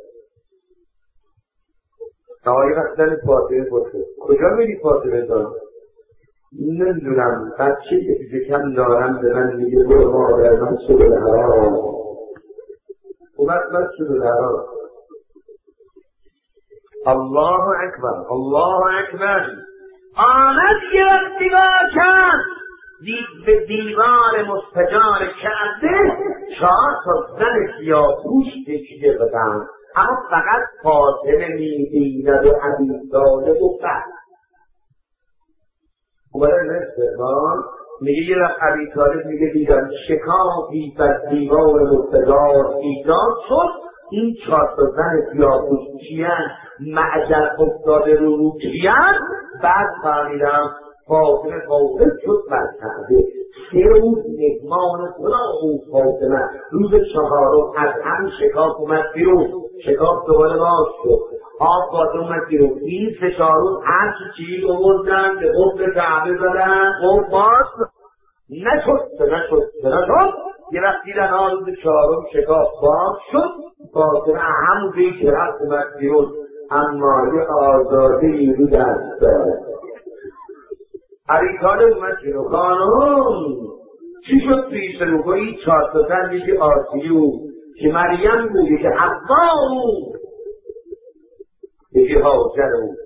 آقای وقتن فاطمه پرسه کجا میری فاطمه دارم؟ نمیدونم بچه که پیش کم دارم به من میگه برو مادر من سبل حرام اومد من سبل حرام. الله اکبر الله اکبر. آمد یه وقتی با کرد دید به دیوار مستجار کرده چهار تا زن سیاه‌پوش تکیه بدن، اما فقط فاطمه می‌بیند و ابی طالب و فرد اومدن استقبال. میگه یه وقت ابی طالب میگه دیدم شکافی بر دیوار مستجار ایجاد شد، این چهار تا زن سیاه‌پوش چیان؟ معجر افتاده رو رو چیان؟ بعد فهمیدم فاطمه فاطمه شد بر کعبه. سه روز مهمان خدا او فاطمه. روز چهارم از هم شکاف اومد بیرون، شکاف دوباره باز شد، آب فاطمه اومد بیرون. این سه چهار روز هر چیز آوردن به قفل کعبه زدن، قفل باز نشد نشد نشد. یه وقت دیدن آن روز چهارم شکاف باز شد، فاطمه همون جایی که رفت اومد بیرون، اما یه آزاده ای رو دست داره. ابی طالب اومد جلو، خانم چی شد پیش رو گویی چهار تا زن میگه آسیو که مریم بود، که حوا بود، یکی هاجر بود.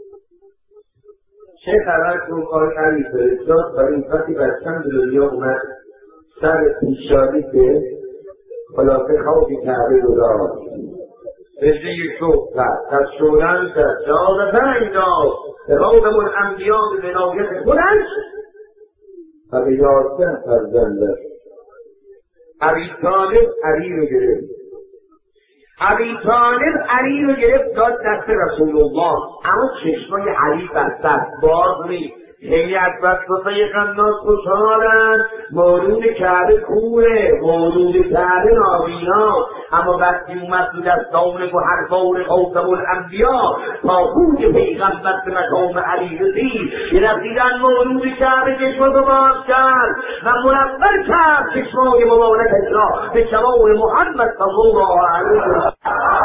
چه خبر کن آقای علی فرستاد برای این وقتی بچم به دنیا اومد سر پیشانی که خلاصه خوابی کعبه رو داشت رجه یک شوق کرد در شولن در جاد پنج داد به قوم الانبیا به ولایت خودش و به یاسر فرزندش. ابی طالب علی رو گرفت، ابی طالب علی رو گرفت داد دست رسول الله، اما چشمای علی بسته باز نیست. خیلی از وقتای قناس خوشحالن مولود کعبه کوره، مولود کعبه نابینا، اما وقتی اومد تو دستان گوهر بار خاتم الانبیا تا بود پیغمبر به مقام علی رسید، یه رسیدن مولود کعبه چشماشو باز کرد و منور کرد چشمای مبارکش را به جمال محمد صلی الله علیه و سلم.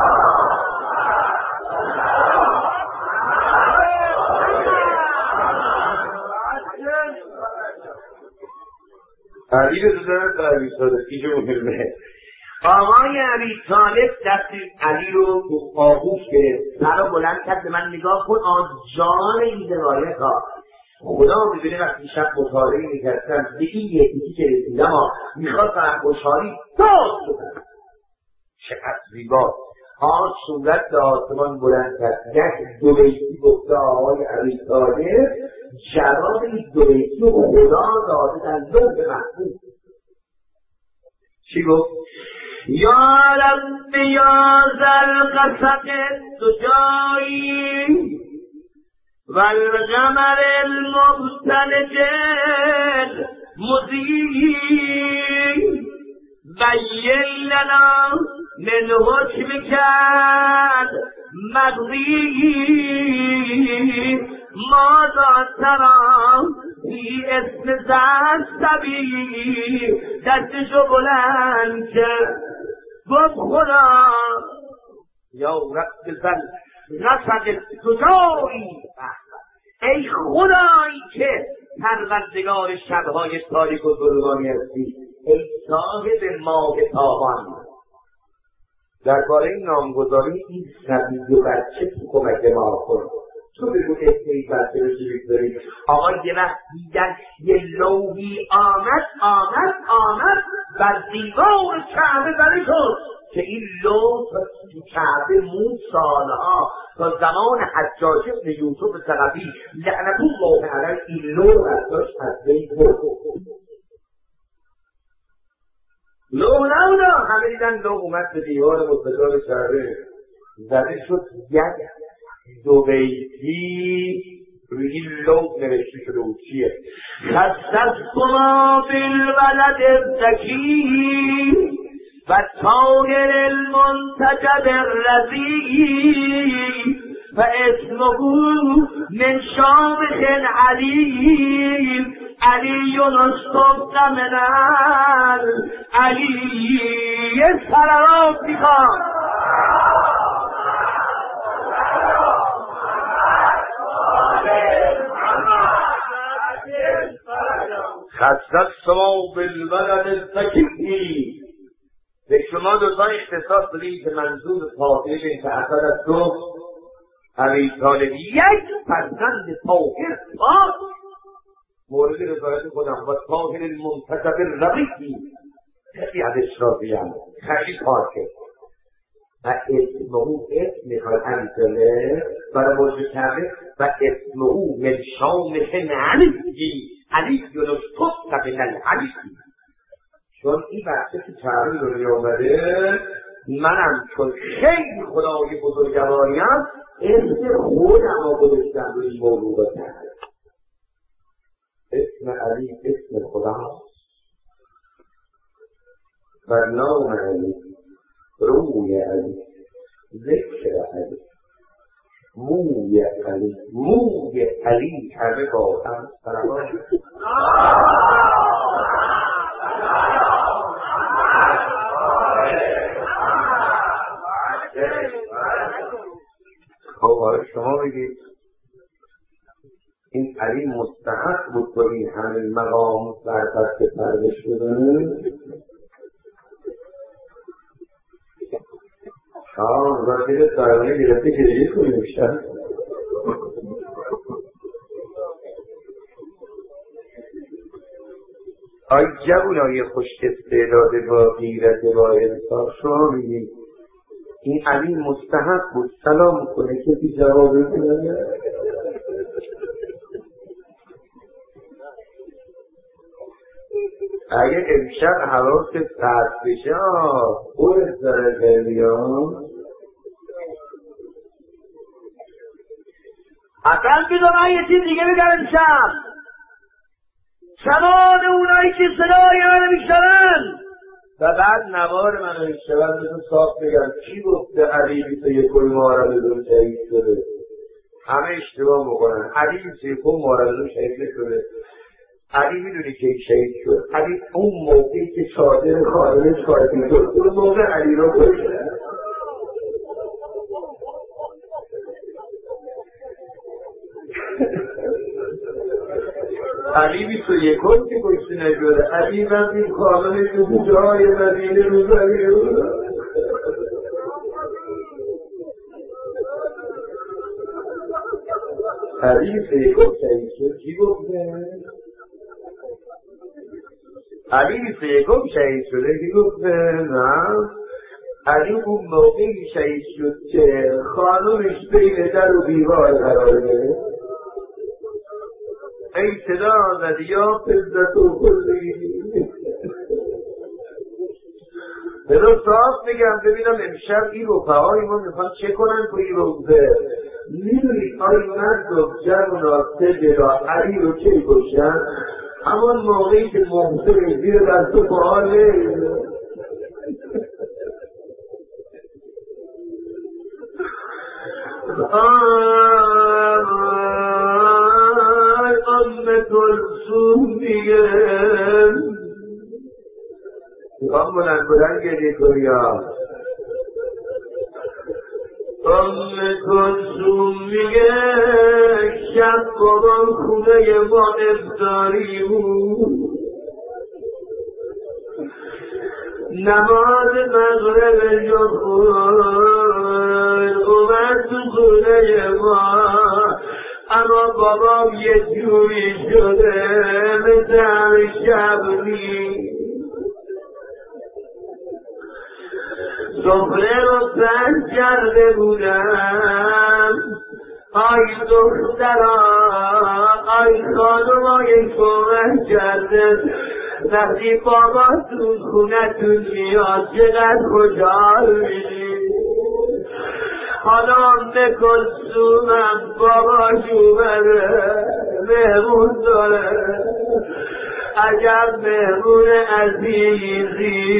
علی رو دادن تا علی صادقی جو مهمه. آقای ابی طالب دست علی رو تو آغوش گرفت، سر رو بلند کرد به من نگاه کن. آن جان این روایت ها خدا میدونه وقتی شب مطالعه میکردم به این یکی که رسیدم میخواد در خوشحالی داد شدن چقدر زیبا. آن صورت به آسمان بلند کرد، یک دو بیتی گفته آقای ابی طالب جواب این دو بیتی رو خدا داده در لوح محفوظ. چی گفت؟ یا رب یا ذل قسم الدجایی والقمر المبتلج المضیء بین لنا من حکمک مقضی ماذا ترى فی اسم زنسبی دستشو بلند کرد گفت خدا یا رب زن رسد کجایی ای خدایی که پروردگار شبهای تاریک و ظلمانی هستی ای صاحب ماه تابان درباره این نامگذاری این سبیل و بچه تو کمک ما کن تو بگو ای بچه رو چی بگذاری آقا یه وقت دیگر یه لوحی آمد آمد آمد بر دیوار کعبه بری کن که این لوح تو کعبه مون سالها تا زمان حجاج ابن یوسف ثقفی لعنت الله علیه این لوح از داشت از بین برد لوح نبودا همه دیدن لوح اومد به دیوار مستقال کعبه زده شد یک دو بیتی روی این لوح نوشته شده بود چیه خصصتما بالولد الذکی و طاهر المنتجب الرضیع و اسمه من شامخ علیم علی استبق من علی سلامات میخوام خصصتما بالولد الذکی به شما دوتا اختصاص بدید که منظور فاطمه بنت اسد از تو ابی طالب یک فرزند طاهر پاک مورد رضایت خودم و طاهر المنتجب الرضیع خیلی از اشرافیم خیلی پاکه و اسمه اسم میخواد انزله برای برج کعبه و اسمه من شامخ علی علی یونستبق من العلی چون این بچه که کعبه دنیا آمده منم چون خیلی خدای بزرگواریم اسم خودم را گذاشتم روی این موضوع کرده اسم علی اسم خداست و نام علی روی علی ذکر علی موی علی موی علی همه با هم سلام خب شما بگید این علی مستحق بود با این همه مقام برپس پرده شدن آه راکیل سایمانه گرفته که دیگه کنی میشن آی جوانای خوش استعداد با غیرت با انصاف شما بگید این علی مستحق بود سلام کنه کسی جواب بکنه اگه امشب حواست پرد بشه خود زرگریان اصلا بیدو من یه چیز دیگه بگم امشب تمام اونایی که صدای منو میشنن و بعد نوار منو میشنن بهتون صاف بگم کی گفته علی بیست و یک مارالدون شهید شده همه اشتباه میکنن علی بیست و یک مارالدون شهید شده علی میدونی که شهید شد علی اون موقعی که چادر خانه شاهدی شد اون موقع علی رو کشتن علی بیست و یکم که کشته نشده علی وقتی کامل شده جای مدینه رو زمین علی بیست و یکم شهید شد کی گفته؟ علی بیست و یکم شهید شده کی گفته؟ نه علی اون موقعی شهید شد که خانمش بین در و دیوار قرار گرفت ای صدا زدی یا فضلت و خلقی برو صاف میگم ببینم امشب این رفعای ما میخوان چه کنن تو این روزه میدونی آی مرد و جمع ناسته جدا علی رو چه کشتن همان موقعی که محسن زیر دست و پاهاله میگه میخوام بلند بلند گریه کنیا ام کلثوم میگه شب بابام خونه ما افطاری بود نماز مغرب جو خون اومد تو خونه ما اما بابام یه جوری شده مثل همه شب نیست سفره رو بند کرده بودم آی دخترا آی خانمای کمک کرده وقتی بابا تو خونتون میاد چقدر خوشحال میشی حالا به کلثومم باباش اومده مهمون داره عجب مهمون عزیزی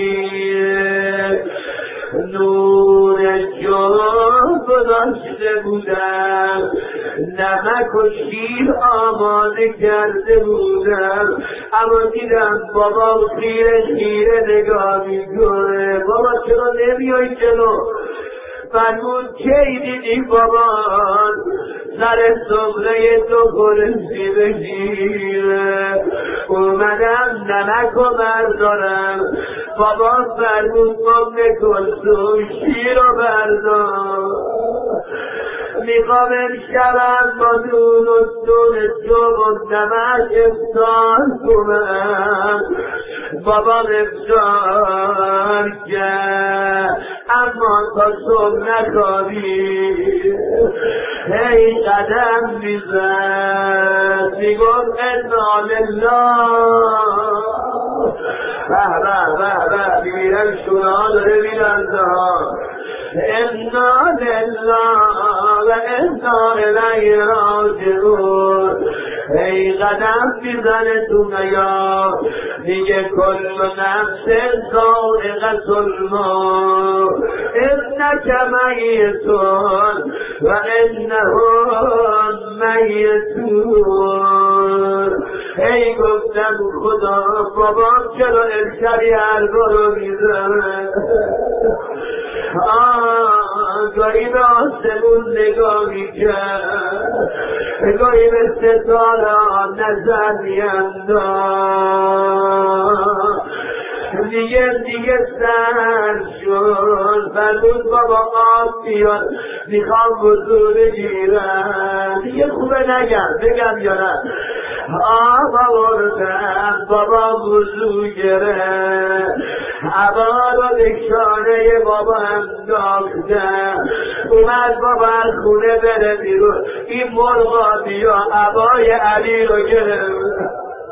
نور جان گذاشته بودم نمک و شیر آماده کرده بودم اما دیدم بابا خیره خیره نگاه میکنه بابا چرا نمیای جلو فرمود کی دیدی بابان سر سفره تو خورشی بگیره اومدم نمک و بردارم بابا فرمود ام کلثوم شیر و بردار میخوام امشبم با نون و سون صبح و نمک افطار کنم بابا افطار کرد اما تا صبح نخوابی هی قدم میزد میگفت انا لله به به به به میبینم شونه ها داره میلرزه ها انا لله و انا الیه راجعون ای قدم میزنه تو نیا میگه کل نفس ذائقة الموت انک میتون و انهم میتون ای گفتم خدا بابام چرا امشبی حرفا رو میزنه آه گاهی به آسمون نگاه میکرد گاهی به ستاره نظر میانداخت دیگه دیگه سر شد فرمود بابا آب بیاد میخوام وضو بگیرم دیگه خوبه نگم بگم یا نه آب آوردم بابا وضو گرفت عبا رو به شانه بابا انداختم اومد بابا از خونه بره بیرون این مرغا بیا عبای علی رو گرفت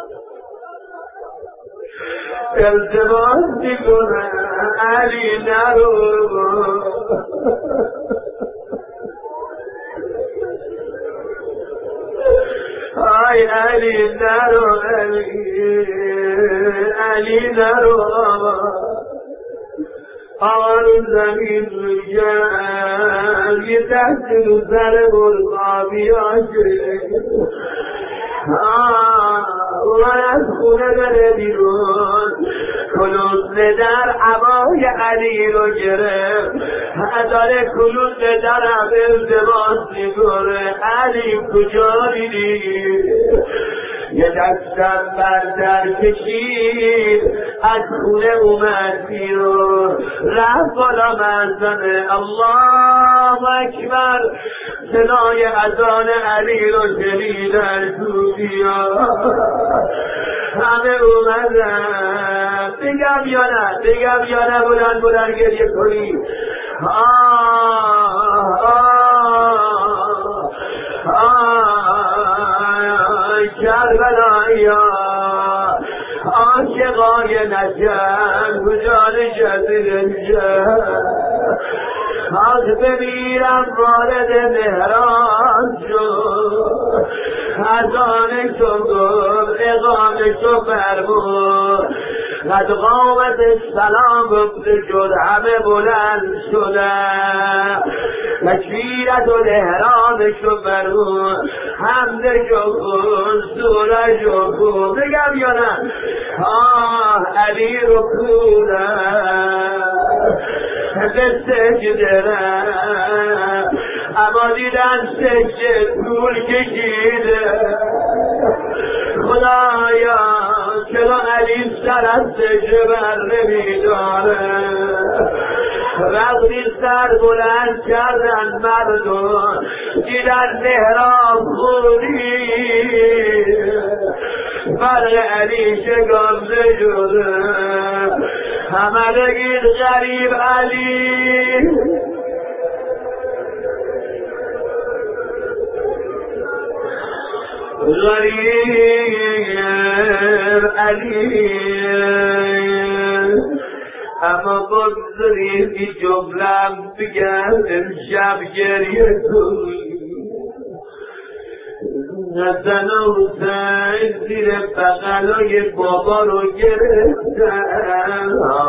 التماس میکنه علی نرو آی علی نرو علی علی نرو آن زمین رو جمع یه تحت رو سر مرغا بیاشه اومد از خونه بره بیرون کلوز در عبای علی رو گرفت داره کلوز در هم التماس میکنه علی کجا دیدی یه دستم بر در کشید از خونه اومد بیرون رفت بالا منزله الله اکبر صدای اذان علی رو شنیدن تو بیا همه اومدن بگم یا نه بگم یا نه بلند بلند گریه کنی آه آه آه کربلایی عاشقای نجم کجا نشستی نجم از بمیرم وارد مهران شد اذانشو گفت اقامشو فرمود قد قامت السلام گفته شد همه بلند شده تکبیرت و احرامش و برون حمدش و خون سورش و خون بگم یا نه آه علی رو کوله به سجده اما دیدن سجده طول کشیده خدایا چرا علی سر از سجده بر نمیداره وقتی سر بلند کردن مردم دیدن محراب خونی برق علی شگفته شده همه بگید غریب علی غریب علی اما بگذارید این جملم بگم امشب گریه کن حسن و حسین زیر بغلای بابا رو گرفتن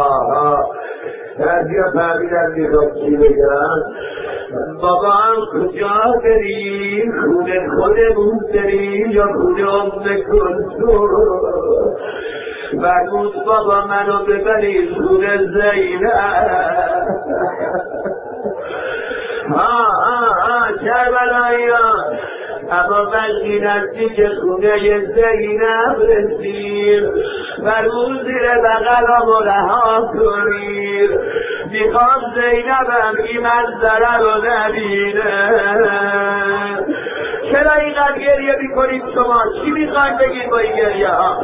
درگیه فهمیدن میخواد چی بگم بابا کجا بریم خونه خودمون بریم یا خونه ام کلثوم فرمود بابا منو ببرید خونه زینب ها ها ها کربلاییان اما وقتی نزدیک خونه زینب رسید فرمود زیر بغلامو رها کنید میخوام زینبم این منظره رو نبینه چرا اینقدر گریه میکنید شما چی میخواید بگید با این گریه ها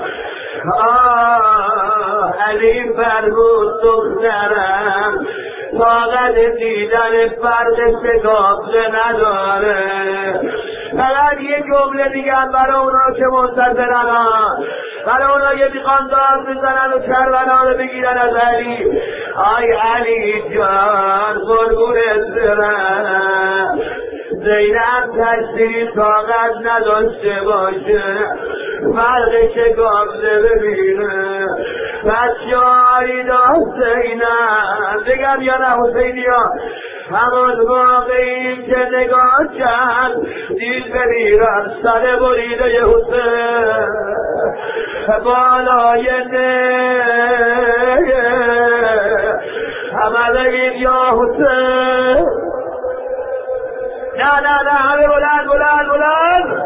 آه علی فرمود دخترم طاقت دیدن فرد شگافته نداره فقط یه جمله دیگم برای اونا که منتظرن برای اونا که میخوان داد بزنن و کربلا رو بگیرن از علی آی علی جان قربونت برم زینب تشریف طاقت نداشته باشه فرق شگافته ببینه بچه‌هایی داشت زینب بگم یا نه حسینی ها همون موقعی که نگاه کرد دید بمیرم سر بریده ی حسین بالای نه همه بگید یا حسین نه نه نه همه بلند بلند بلند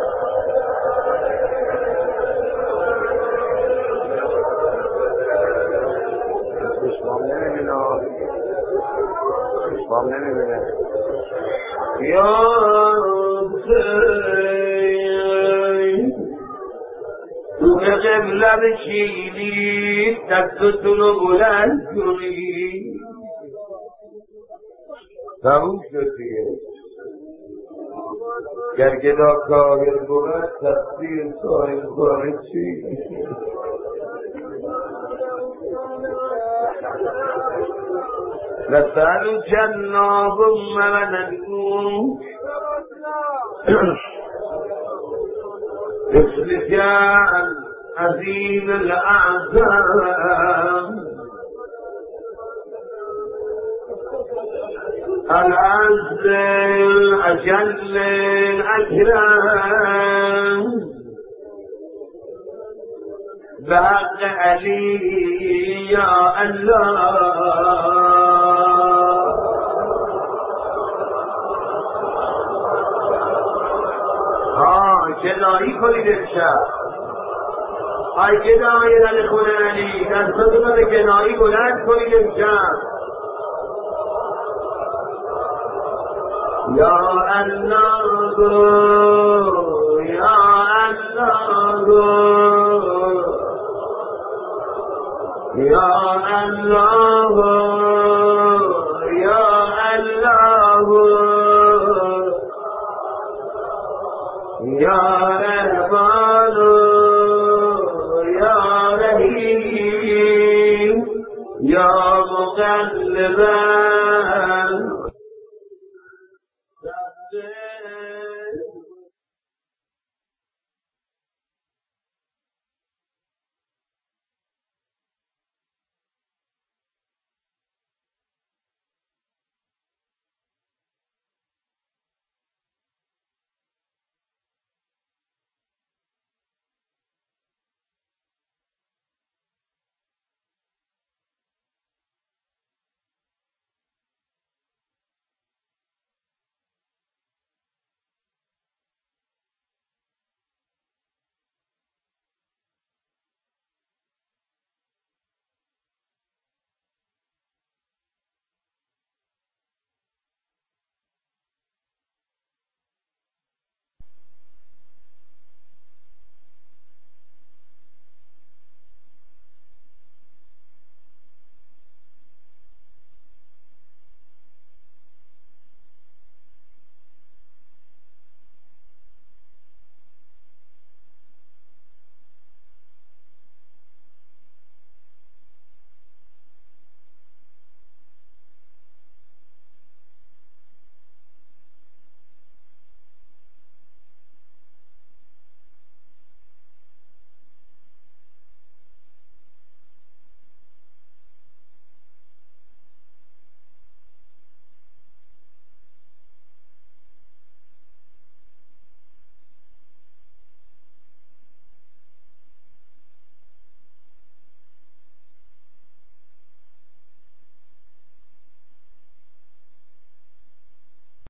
اسلام نمیبینه یا حسین دون قبله بشینید دستتون رو بلند کنید تموم شد دیگه گر گدا کاغر بود تصویر سایم کنه چی نسأل جنابهم وندعو باسمك العظيم الأعظم العز الأجل الأكرم بحق علی یا الله آه گدایی کنید امشب آی گدایی دل خود علی دستتون رو گدایی بلند کنید امشب یا الله یا الله یا الله یا الله یا رحمان یا رحیم یا مقلبا